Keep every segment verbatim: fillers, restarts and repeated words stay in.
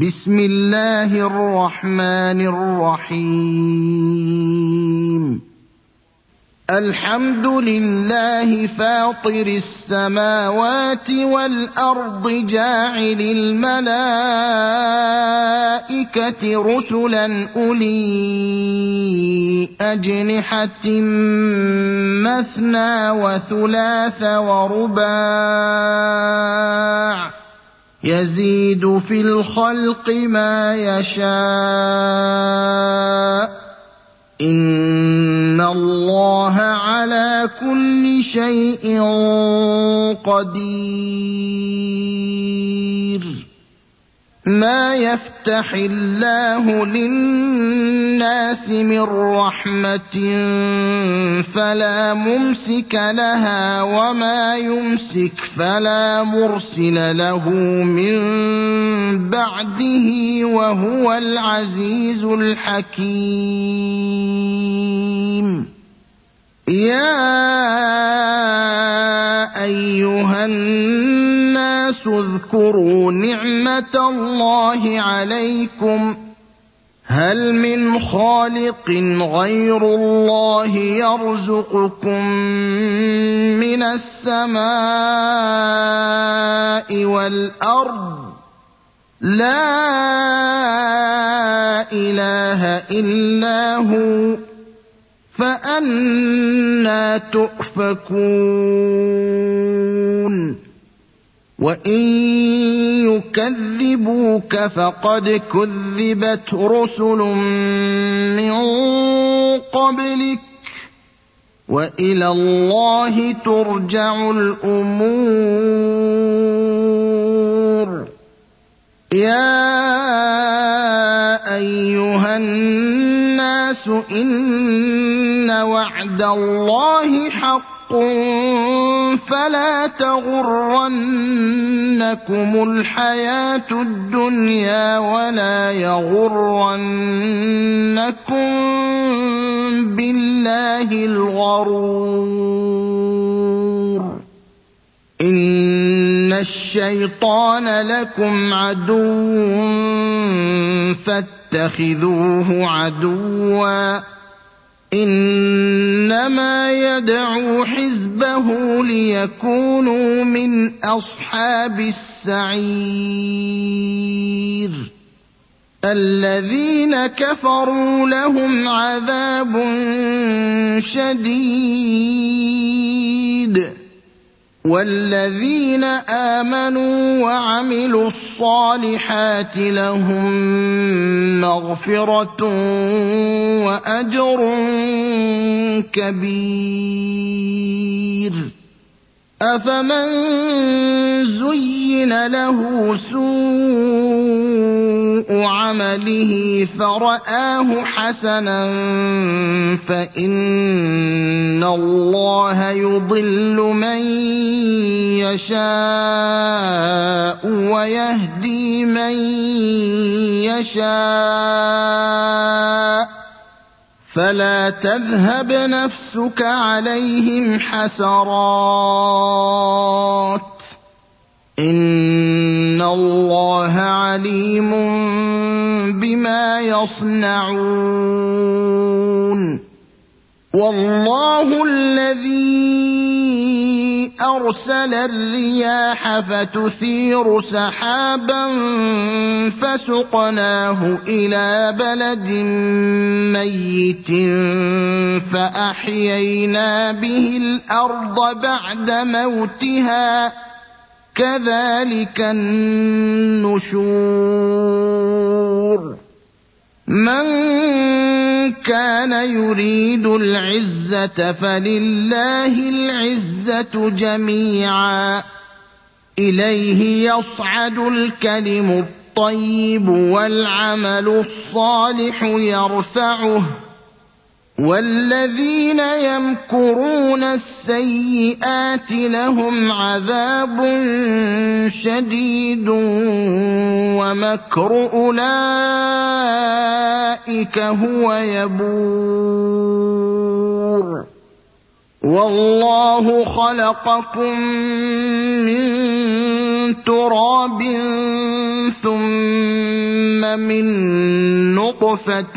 بسم الله الرحمن الرحيم الحمد لله فاطر السماوات والأرض جاعل الملائكة رسلا أولي أجنحة مثنى وثلاث ورباع يزيد في الخلق ما يشاء إن الله على كل شيء قدير ما يفتح الله للناس من رحمة فلا ممسك لها وما يمسك فلا مرسل له من بعده وهو العزيز الحكيم يا أيها الناس اذكروا نعمة الله عليكم هل من خالق غير الله يرزقكم من السماء والأرض لا إله إلا هو فأنى تؤفكون وإن يكذبوك فقد كذبت رسل من قبلك وإلى الله ترجع الأمور يا أيها الناس إن وعد الله حق فلا تغرنكم الحياة الدنيا ولا يغرنكم بالله الغرور إن الشيطان لكم عدو فاتخذوه عدوا إنما يدعو حزبه ليكونوا من أصحاب السعير الذين كفروا لهم عذاب شديد والذين آمنوا وعملوا الصالحات لهم مغفرة وأجر كبير أفمن زين له سوء عمله فرآه حسنا فإن الله يضل من يشاء ويهدي من يشاء فلا تذهب نفسك عليهم حسرات إن الله عليم بما يصنعون والله الذي أرسل الرياح فتثير سحابا فسقناه إلى بلد ميت فأحيينا به الأرض بعد موتها كذلك النشور من كان يريد العزة فلله العزة جميعا إليه يصعد الكلم الطيب والعمل الصالح يرفعه والذين يمكرون السيئات لهم عذاب شديد ومكر أولئك هو يبور والله خلقكم من تراب ثم من نطفة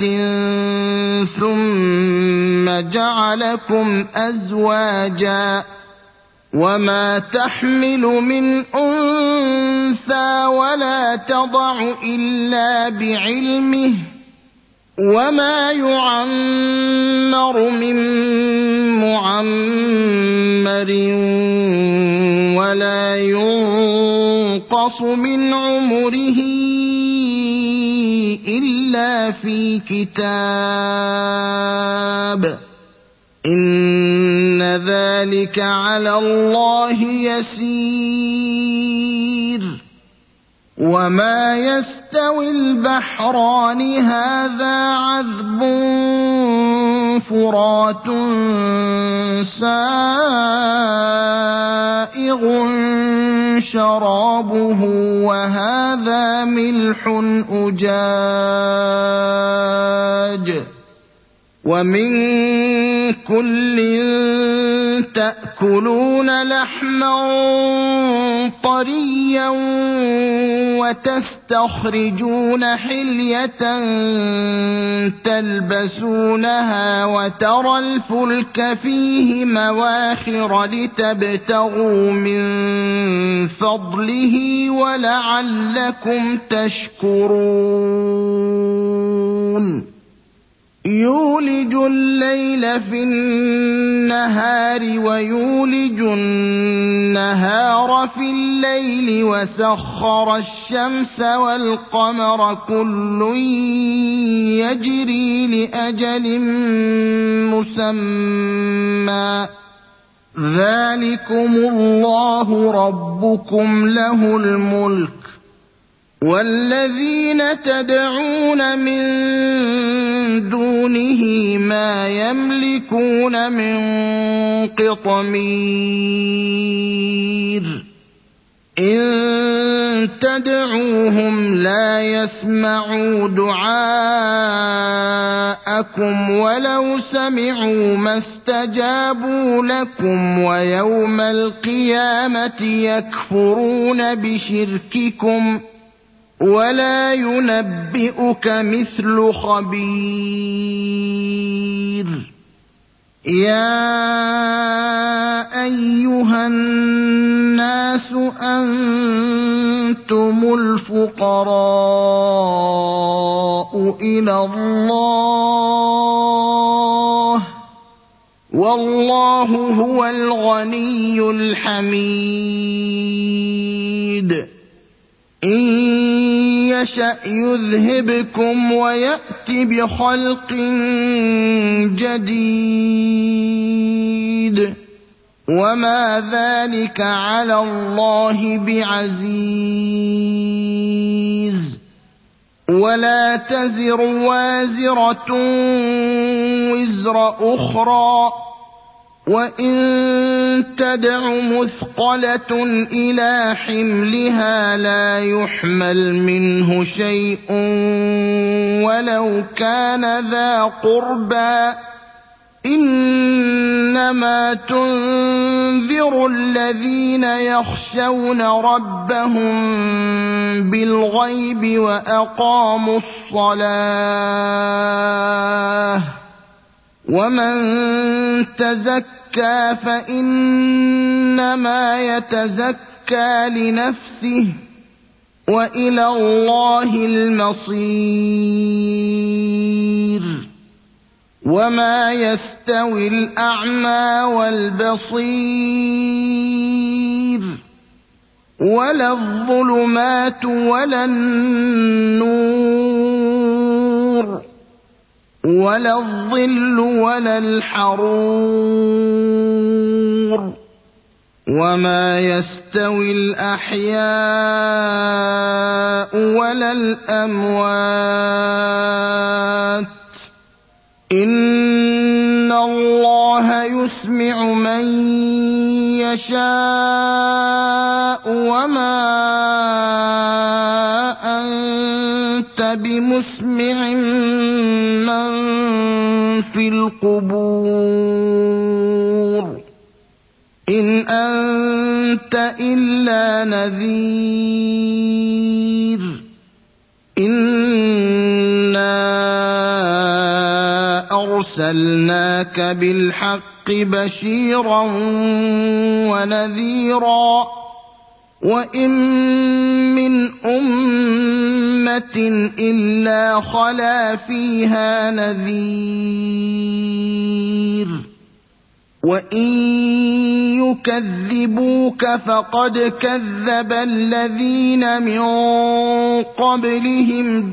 ثم جعلكم أزواجا وما تحمل من أنثى ولا تضع إلا بعلمه وما يعمر من معمر ولا ينقص من عمره إلا في كتاب إن ذلك على الله يسير وما يستوي البحران هذا عذب فرات سائغ شرابه وهذا ملح أجاج ومن كل تأكلون لحما طريا وتستخرجون حلية تلبسونها وترى الفلك فيه مواخر لتبتغوا من فضله ولعلكم تشكرون يولج الليل في النهار ويولج النهار في الليل وسخر الشمس والقمر كل يجري لأجل مسمى ذلكم الله ربكم له الملك والذين تدعون من دونه ما يملكون من قطمير إن تدعوهم لا يسمعوا دعاءكم ولو سمعوا ما استجابوا لكم ويوم القيامة يكفرون بشرككم ولا ينبئك مثل خبير يا أيها الناس أنتم الفقراء إلى الله والله هو الغني الحميد إن يشأ يذهبكم ويأت بخلق جديد وما ذلك على الله بعزيز ولا تزر وازرة وزر أخرى وإن تدع مثقلة إلى حملها لا يحمل منه شيء ولو كان ذا قربى إنما تنذر الذين يخشون ربهم بالغيب وأقاموا الصلاة ومن تزكى فإنما يتزكى لنفسه وإلى الله المصير وما يستوي الأعمى والبصير ولا الظلمات ولا النور ولا الظل ولا الحرور وما يستوي الأحياء ولا الأموات إن الله يسمع من يشاء وما أنت بمسمع من في القبور إن أنت إلا نذير إن أَرْسَلْنَاكَ بِالْحَقِّ بَشِيرًا وَنَذِيرًا وَإِن مِّنْ أُمَّةٍ إِلَّا خَلَا فِيهَا نَذِيرٌ وَإِن يُكَذِّبُوكَ فَقَدْ كَذَّبَ الَّذِينَ مِن قَبْلِهِمْ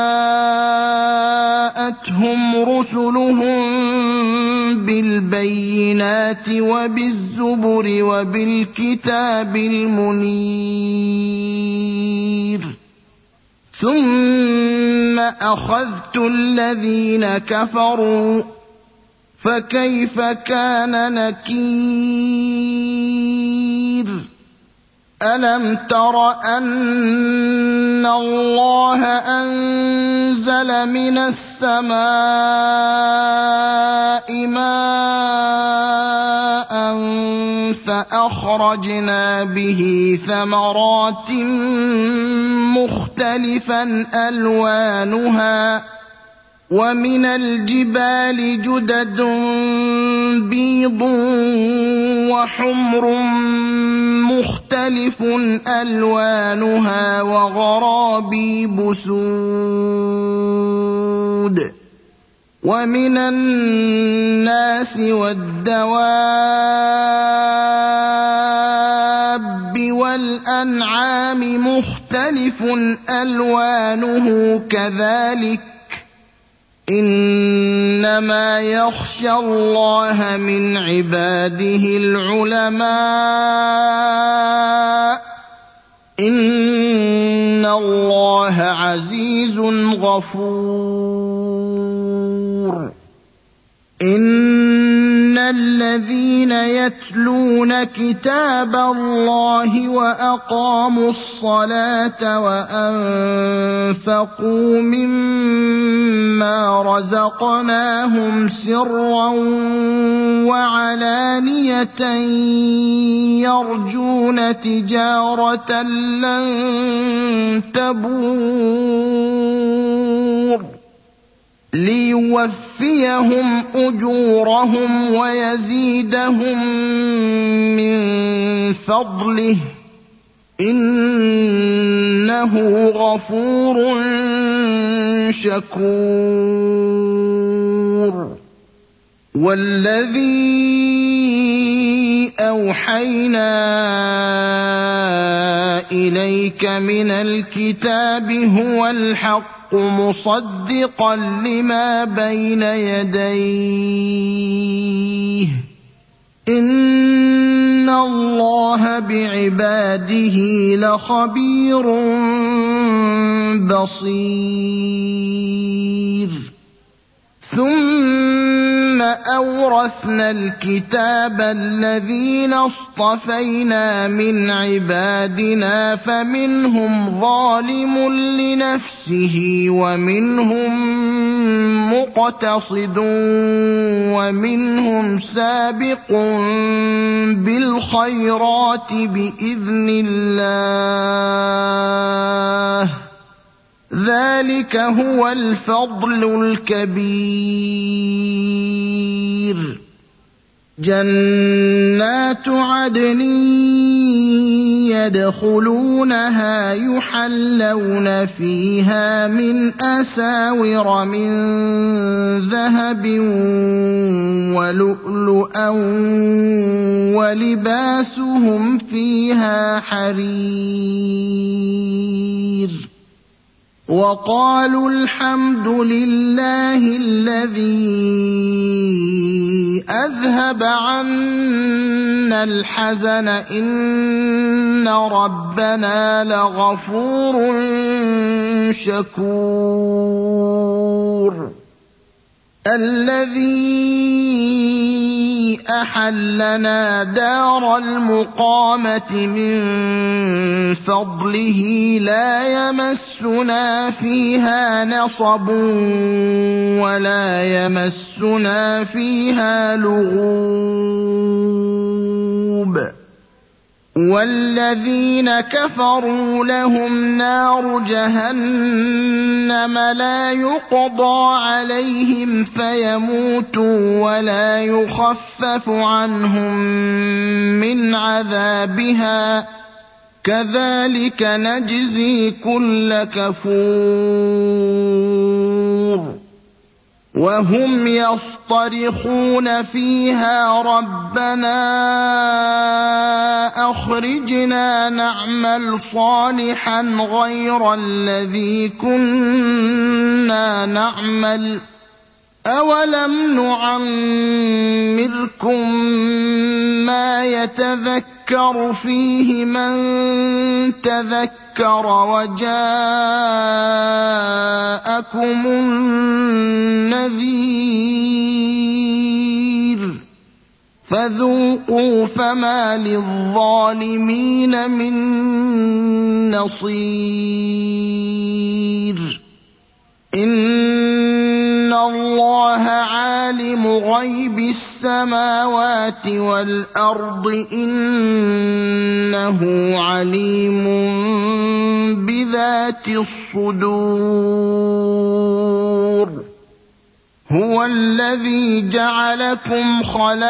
جَاءَتْهُمْ رُسُلُهُم بِالْبَيِّنَاتِ وَبِالزُّبُرِ وَبِالْكِتَابِ الْمُنِيرِ ثُمَّ أَخَذْتُ الَّذِينَ كَفَرُوا فَكَيْفَ كَانَ نَكِيرِ أَلَمْ تَرَ أَنَّ اللَّهَ أَنزَلَ مِنَ السَّمَاءِ مَاءً فَأَخْرَجْنَا بِهِ ثَمَرَاتٍ مُخْتَلِفًا أَلْوَانُهَا وَمِنَ الْجِبَالِ جُدَدٌ بِيضٌ وَحُمْرٌ مُخْتَلِفٌ أَلْوَانُهَا وَغَرَابِيبُ سُودٌ وَمِنَ النَّاسِ وَالدَّوَابِّ وَالْأَنْعَامِ مُخْتَلِفٌ أَلْوَانُهُ كَذَلِكَ إِنَّمَا يَخْشَى اللَّهَ مِنْ عِبَادِهِ الْعُلَمَاءُ إِنَّ اللَّهَ عَزِيزٌ غَفُورٌ إِنَّ الَّذِينَ يَتْلُونَ كِتَابَ اللَّهِ وَأَقَامُوا الصَّلَاةَ وَأَنفَقُوا مِمَّا رَزَقْنَاهُمْ سِرًّا وَعَلَانِيَةً يَرْجُونَ تِجَارَةً لَّن تَبُورَ لِيُوَفِّيَهُمْ أُجُورَهُمْ وَيَزِيدَهُم مِّن فَضْلِهِ إِنَّهُ غَفُورٌ شَكُورٌ وَالَّذِي أَوْحَيْنَا إِلَيْكَ مِنَ الْكِتَابِ هُوَ الْحَقُّ مُصَدِّقًا لِّمَا بَيْنَ يَدَيْهِ إِنَّ اللَّهَ بِعِبَادِهِ لَخَبِيرٌ بَصِيرٌ ثُمَّ أَوْرَثْنَا الْكِتَابَ الَّذِينَ اصْطَفَيْنَا مِنْ عِبَادِنَا فَمِنْهُمْ ظَالِمٌ لِنَفْسِهِ وَمِنْهُم مُّقْتَصِدٌ وَمِنْهُمْ سَابِقٌ بِالْخَيْرَاتِ بِإِذْنِ اللَّهِ ذَلِكَ هُوَ الْفَضْلُ الْكَبِيرُ جَنَّاتُ عَدْنٍ يَدْخُلُونَهَا يُحَلَّوْنَ فِيهَا مِنْ أَسَاوِرَ مِنْ ذَهَبٍ وَلُؤْلُؤًا وَلِبَاسُهُمْ فِيهَا حَرِيرٌ وَقَالُوا الْحَمْدُ لِلَّهِ الَّذِي أَذْهَبَ عَنَّا الْحَزَنَ إِنَّ رَبَّنَا لَغَفُورٌ شَكُورٌ الَّذِي أَحَلَّنَا دَارَ الْمُقَامَةِ مِنْ فَضْلِهِ لَا يَمَسُّنَا فِيهَا نَصَبٌ وَلَا يَمَسُّنَا فِيهَا لُغُوبٌ وَالَّذِينَ كَفَرُوا لَهُمْ نَارُ جَهَنَّمَ لَا يُقْضَىٰ عَلَيْهِمْ فَيَمُوتُوا وَلَا يُخَفَّفُ عَنْهُم مِّنْ عَذَابِهَا ۚ كَذَٰلِكَ نَجْزِي كُلَّ كَفُورٍ وَهُمْ يَصْطَرِخُونَ فِيهَا رَبَّنَا أَخْرِجْنَا نَعْمَلْ صَالِحًا غَيْرَ الَّذِي كُنَّا نَعْمَلُ ۚ أَوَلَمْ نُعَمِّرْكُم مَّا يَتَذَكَّرُ فِيهِ مَن تَذَكَّرَ وَجَاءَكُمُ النَّذِيرُ ۖ فَذُوقُوا فَمَا لِلظَّالِمِينَ مِن نَّصِيرٍ إِنَّ اللَّهَ عَالِمُ غَيْبِ السَّمَاوَاتِ وَالْأَرْضِ ۚ إِنَّهُ عَلِيمٌ بِذَاتِ الصُّدُورِ هُوَ الَّذِي جَعَلَكُمْ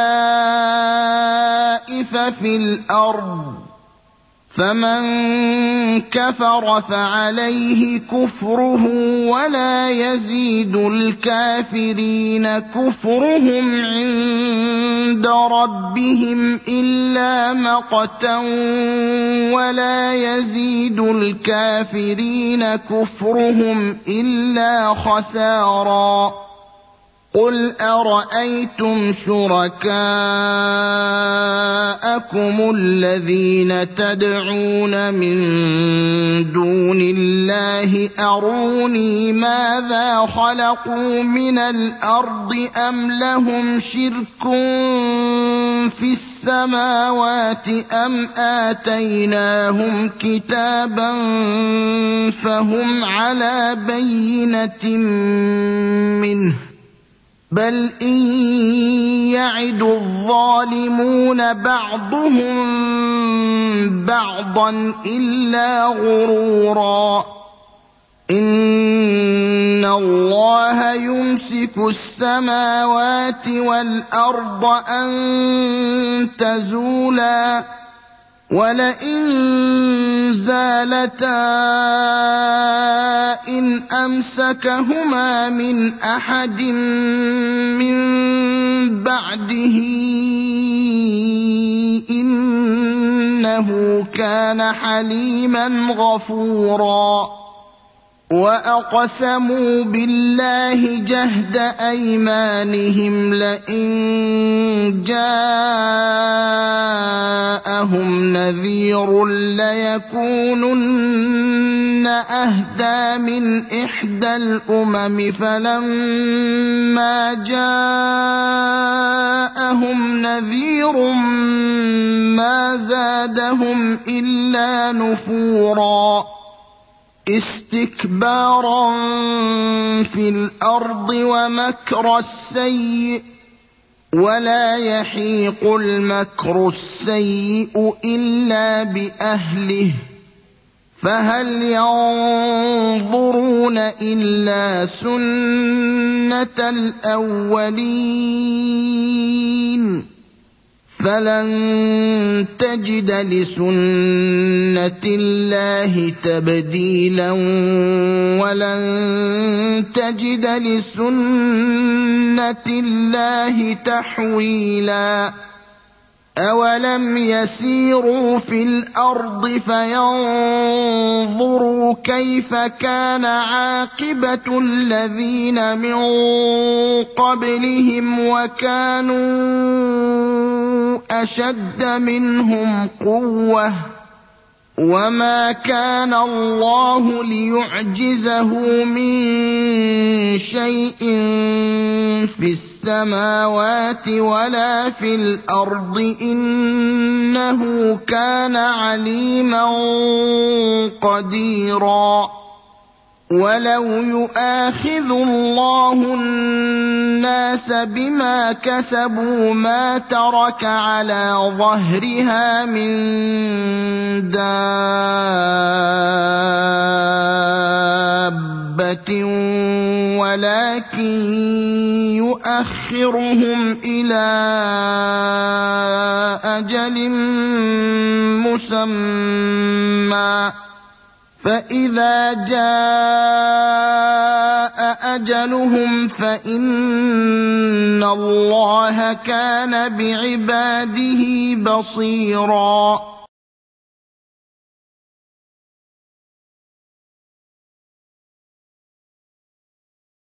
خَلَائِفَ فِي الْأَرْضِ ۚ فَمَن كَفَرَ فَعَلَيْهِ كُفْرُهُ ۖ وَلَا يَزِيدُ الْكَافِرِينَ كُفْرُهُمْ عِندَ رَبِّهِمْ إِلَّا مَقْتًا ۖ وَلَا يَزِيدُ الْكَافِرِينَ كُفْرُهُمْ إِلَّا خَسَارًا قُلْ أَرَأَيْتُمْ شُرَكَاءَكُمُ الَّذِينَ تَدْعُونَ مِن دُونِ اللَّهِ أَرُونِي مَاذَا خَلَقُوا مِنَ الْأَرْضِ أَمْ لَهُمْ شِرْكٌ فِي السَّمَاوَاتِ أَمْ آتَيْنَاهُمْ كِتَابًا فَهُمْ عَلَىٰ بَيِّنَةٍ مِّنْهُ ۚ بَلْ إِن يَعِدُ الظَّالِمُونَ بَعْضُهُم بَعْضًا إِلَّا غُرُورًا إِنَّ اللَّهَ يُمْسِكُ السَّمَاوَاتِ وَالْأَرْضَ أَن تَزُولَا وَلَئِن زَالَتَا إِنْ أَمْسَكَهُمَا مِنْ أَحَدٍ مِّن بَعْدِهِ إِنَّهُ كَانَ حَلِيمًا غَفُورًا وَأَقْسَمُوا بِاللَّهِ جَهْدَ أَيْمَانِهِمْ لَئِن جَاءَهُمْ نَذِيرٌ لَّيَكُونُنَّ أَهْدَىٰ مِنْ إِحْدَى الْأُمَمِ فَلَمَّا جَاءَهُمْ نَذِيرٌ مَّا زَادَهُمْ إِلَّا نُفُورًا اسْتِكْبَارًا فِي الْأَرْضِ وَمَكْرَ السَّيِّئِ ۚ وَلَا يَحِيقُ الْمَكْرُ السَّيِّئُ إِلَّا بِأَهْلِهِ ۚ فَهَلْ يَنظُرُونَ إِلَّا سُنَّتَ الْأَوَّلِينَ فَلَن تَجِدَ لِسُنَّةِ اللَّهِ تَبْدِيلًا وَلَن تَجِدَ لِسُنَّةِ اللَّهِ تَحْوِيلًا أَوَلَمْ يَسِيرُوا فِي الْأَرْضِ فَيَنظُرُوا كَيْفَ كَانَ عَاقِبَةُ الَّذِينَ مِن قَبْلِهِمْ وَكَانُوا أَشَدَّ مِنْهُمْ قُوَّةً وَمَا كَانَ اللَّهُ لِيُعْجِزَهُ مِن شَيْءٍ فِي السَّمَاوَاتِ وَلَا فِي الْأَرْضِ ۚ إِنَّهُ كَانَ عَلِيمًا قَدِيرًا وَلَوْ يُؤَاخِذُ اللَّهُ النَّاسَ بِمَا كَسَبُوا مَا تَرَكَ عَلَىٰ ظَهْرِهَا مِن دَابَّةٍ وَلَٰكِن يُؤَخِّرُهُمْ إِلَىٰ أَجَلٍ مُّسَمًّى ۖ فَإِذَا جَاءَ أَجَلُهُمْ فَإِنَّ اللَّهَ كَانَ بِعِبَادِهِ بَصِيرًا